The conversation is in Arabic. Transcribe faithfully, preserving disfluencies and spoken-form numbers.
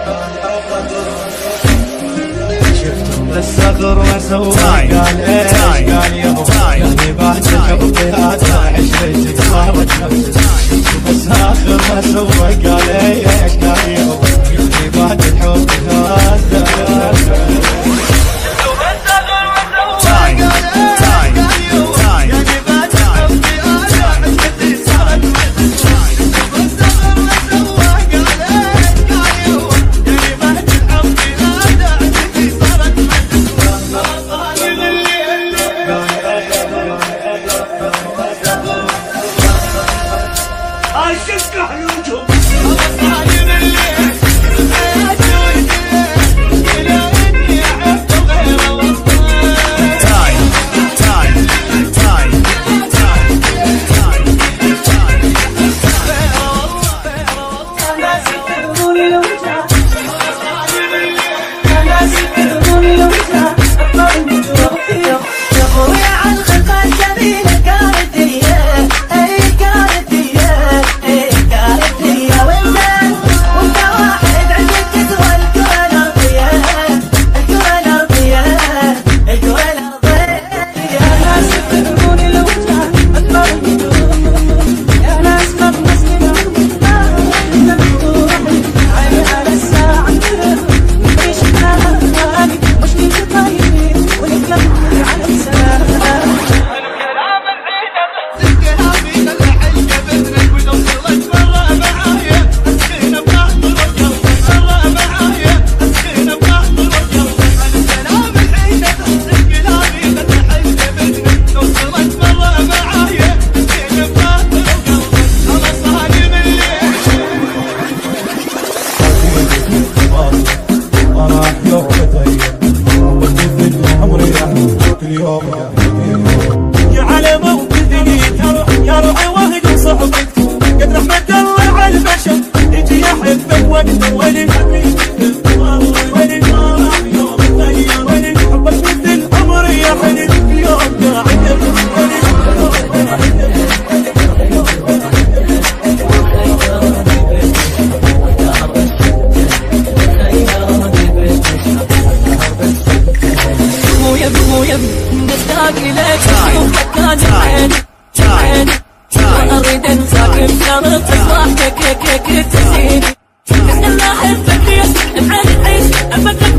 الصغر وسوى قال ايش قال يابا يعني بعد الحب هذا عشرتك صارت نفسك بس اخر ما سوى قال ايش قال يابا يعني بعد الحب هذا يا على موقفي ترى يا روحي وهدي صحبك قد رحمة الله على البشر يجي يحبك وقت ولي ولي يوم الغير ولي حبك مثل العمر يا حليل يوم قاعد مشتاق لك اشوفك كان عيني عيني وانا اريد انساك بشرط ضحكك تزيني بس انا احبك يا بعد العيش ابدا